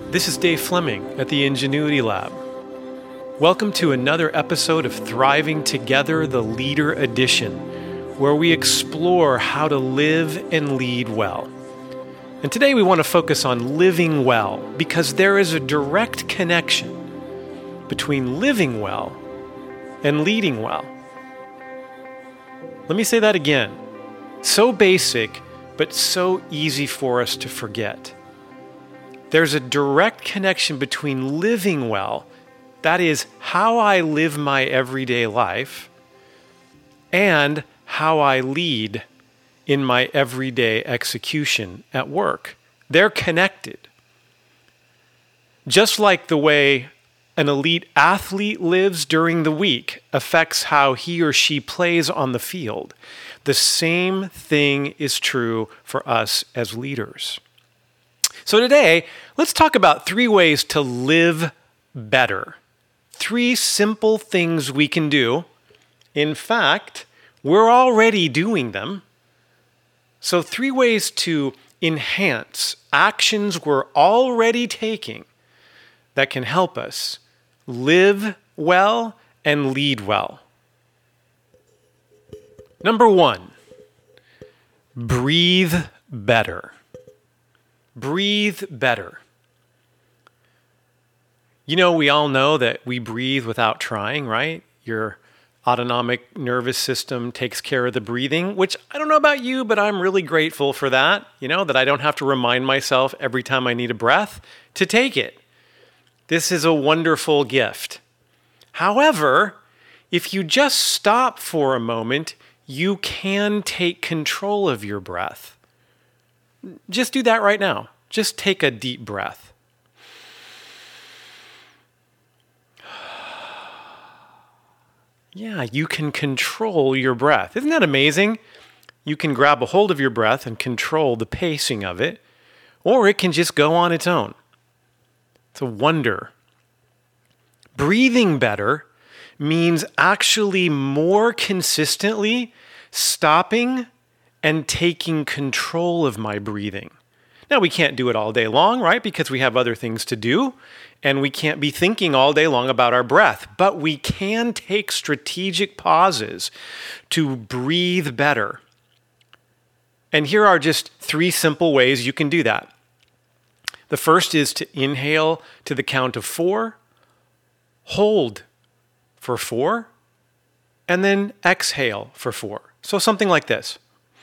This is Dave Fleming at the Ingenuity Lab. Welcome to another episode of Thriving Together, the Leader Edition, where we explore how to live and lead well. And today we want to focus on living well because there is a direct connection between living well and leading well. Let me say that again. So basic, but so easy for us to forget. There's a direct connection between living well, that is, how I live my everyday life, and how I lead in my everyday execution at work. They're connected. Just like the way an elite athlete lives during the week affects how he or she plays on the field, the same thing is true for us as leaders. So today, let's talk about 3 ways to live better. 3 simple things we can do. In fact, we're already doing them. So 3 ways to enhance actions we're already taking that can help us live well and lead well. Number 1, breathe better. Breathe better. You know, we all know that we breathe without trying, right? Your autonomic nervous system takes care of the breathing, which I don't know about you, but I'm really grateful for that, that I don't have to remind myself every time I need a breath to take it. This is a wonderful gift. However, if you just stop for a moment, you can take control of your breath. Just do that right now. Just take a deep breath. Yeah, you can control your breath. Isn't that amazing? You can grab a hold of your breath and control the pacing of it, or it can just go on its own. It's a wonder. Breathing better means actually more consistently stopping and taking control of my breathing. Now, we can't do it all day long, right? Because we have other things to do, and we can't be thinking all day long about our breath. But we can take strategic pauses to breathe better. And here are just 3 simple ways you can do that. The first is to inhale to the count of 4, hold for 4, and then exhale for 4. So something like this.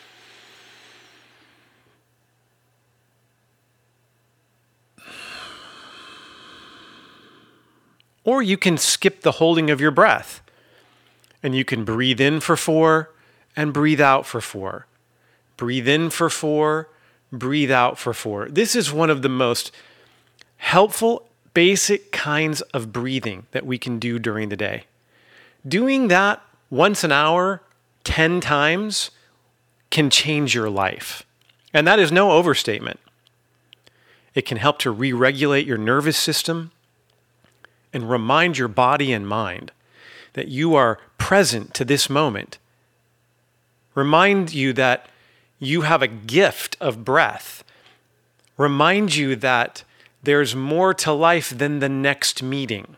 Or you can skip the holding of your breath, and you can breathe in for 4 and breathe out for 4. Breathe in for 4, breathe out for 4. This is one of the most helpful, basic kinds of breathing that we can do during the day. Doing that once an hour, 10 times, can change your life. And that is no overstatement. It can help to re-regulate your nervous system and remind your body and mind that you are present to this moment. Remind you that you have a gift of breath. Remind you that there's more to life than the next meeting.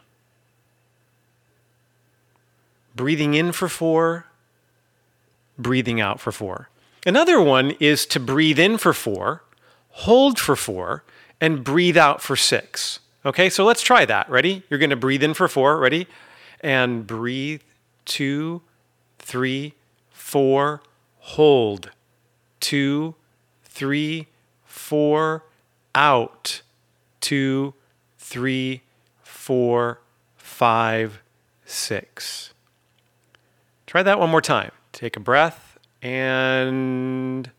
Breathing in for 4, breathing out for 4. Another one is to breathe in for 4, hold for 4, and breathe out for 6. Okay, so let's try that. Ready? You're going to breathe in for 4. Ready? And breathe. 2, 3, 4. Hold. 2, 3, 4. Out. 2, 3, 4, 5, 6. Try that one more time. Take a breath and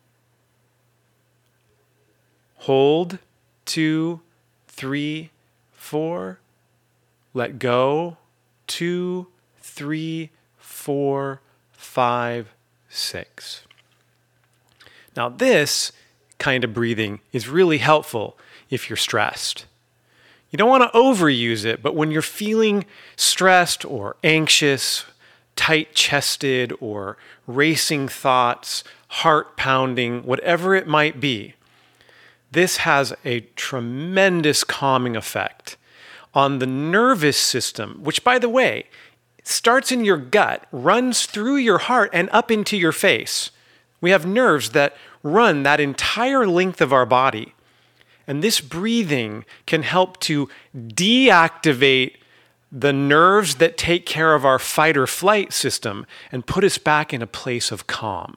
hold. 2, 3, 4, let go, 2, 3, 4, 5, 6. Now this kind of breathing is really helpful if you're stressed. You don't want to overuse it, but when you're feeling stressed or anxious, tight-chested or racing thoughts, heart pounding, whatever it might be, This has a tremendous calming effect on the nervous system, which, by the way, starts in your gut, runs through your heart, and up into your face. We have nerves that run that entire length of our body. And this breathing can help to deactivate the nerves that take care of our fight or flight system and put us back in a place of calm.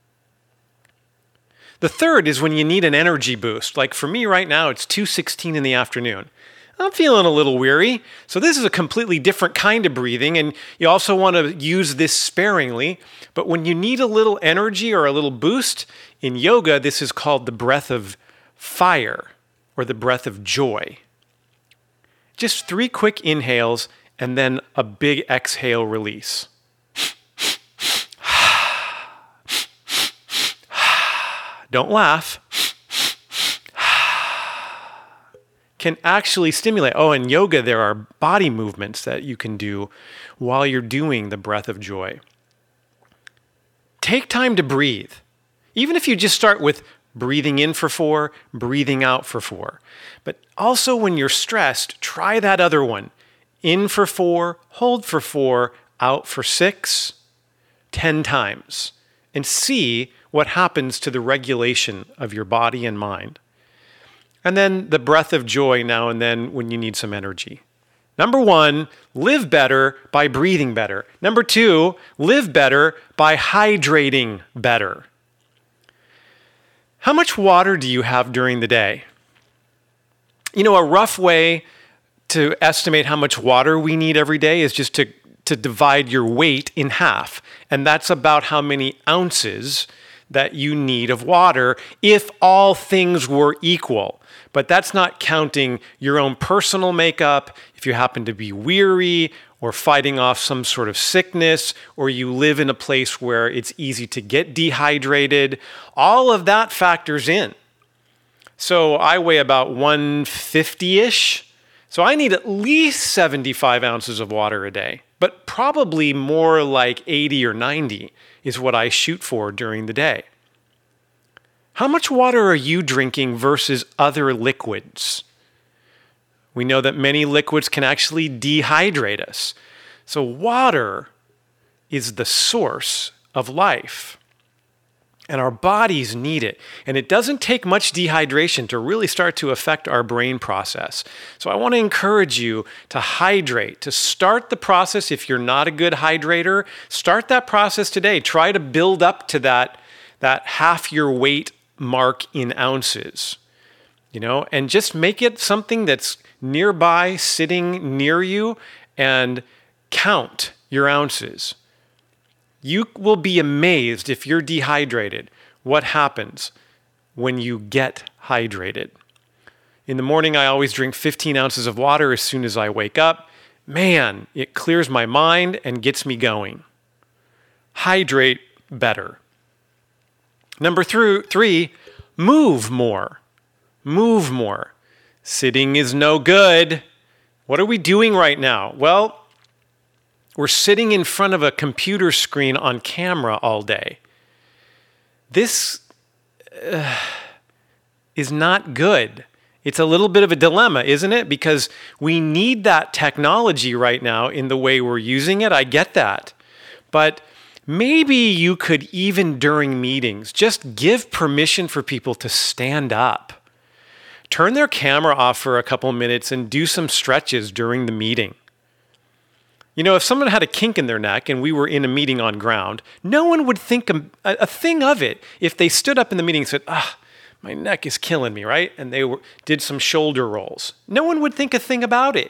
The third is when you need an energy boost. Like for me right now, it's 2:16 in the afternoon. I'm feeling a little weary. So this is a completely different kind of breathing, and you also want to use this sparingly. But when you need a little energy or a little boost, in yoga, this is called the breath of fire or the breath of joy. Just 3 quick inhales and then a big exhale release. Don't laugh. Can actually stimulate. Oh, in yoga, there are body movements that you can do while you're doing the breath of joy. Take time to breathe. Even if you just start with breathing in for 4, breathing out for 4. But also when you're stressed, try that other one. In for 4, hold for 4, out for 6, 10 times. And see what happens to the regulation of your body and mind. And then the breath of joy now and then when you need some energy. Number 1, live better by breathing better. Number 2, live better by hydrating better. How much water do you have during the day? You know, a rough way to estimate how much water we need every day is just to divide your weight in half. And that's about how many ounces that you need of water if all things were equal. But that's not counting your own personal makeup, if you happen to be weary or fighting off some sort of sickness, or you live in a place where it's easy to get dehydrated. All of that factors in. So I weigh about 150-ish. So I need at least 75 ounces of water a day, but probably more like 80 or 90 is what I shoot for during the day. How much water are you drinking versus other liquids? We know that many liquids can actually dehydrate us. So water is the source of life. And our bodies need it. And it doesn't take much dehydration to really start to affect our brain process. So I want to encourage you to hydrate, to start the process. If you're not a good hydrator, start that process today. Try to build up to that half your weight mark in ounces, and just make it something that's nearby, sitting near you, and count your ounces. You will be amazed if you're dehydrated, what happens when you get hydrated. In the morning, I always drink 15 ounces of water as soon as I wake up. Man, it clears my mind and gets me going. Hydrate better. Number 3, move more. Move more. Sitting is no good. What are we doing right now? Well, we're sitting in front of a computer screen on camera all day. This is not good. It's a little bit of a dilemma, isn't it? Because we need that technology right now in the way we're using it. I get that. But maybe you could, even during meetings, just give permission for people to stand up. Turn their camera off for a couple minutes and do some stretches during the meeting. If someone had a kink in their neck and we were in a meeting on ground, no one would think a thing of it if they stood up in the meeting and said, my neck is killing me, right? And they did some shoulder rolls. No one would think a thing about it.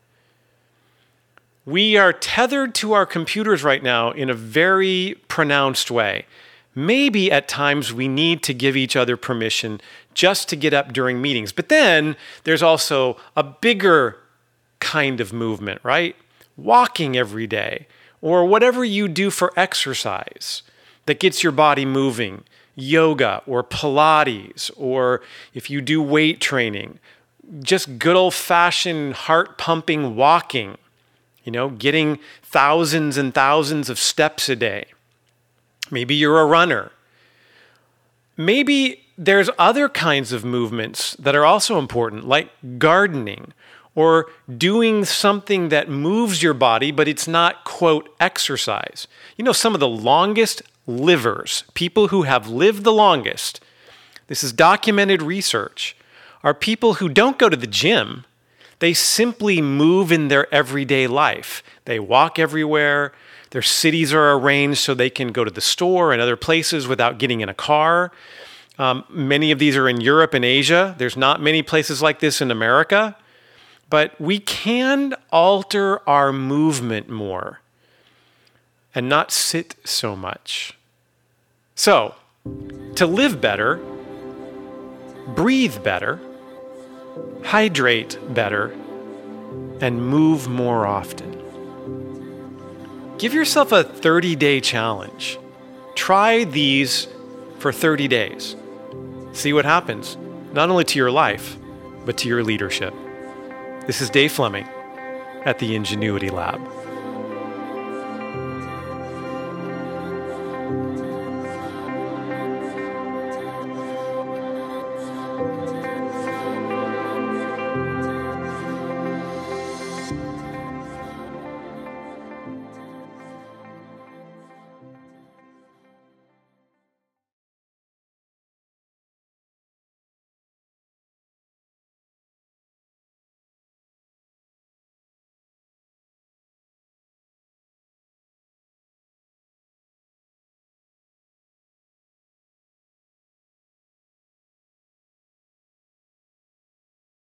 We are tethered to our computers right now in a very pronounced way. Maybe at times we need to give each other permission just to get up during meetings. But then there's also a bigger kind of movement, right? Walking every day, or whatever you do for exercise that gets your body moving. Yoga or Pilates, or if you do weight training, just good old-fashioned heart-pumping walking. Getting thousands and thousands of steps a day. Maybe you're a runner. Maybe there's other kinds of movements that are also important, like gardening or doing something that moves your body, but it's not, quote, exercise. You know, some of the longest livers, people who have lived the longest, this is documented research, are people who don't go to the gym. They simply move in their everyday life. They walk everywhere. Their cities are arranged so they can go to the store and other places without getting in a car. Many of these are in Europe and Asia. There's not many places like this in America. But we can alter our movement more and not sit so much. So, to live better, breathe better, hydrate better, and move more often. Give yourself a 30-day challenge. Try these for 30 days. See what happens, not only to your life, but to your leadership. This is Dave Fleming at the Ingenuity Lab.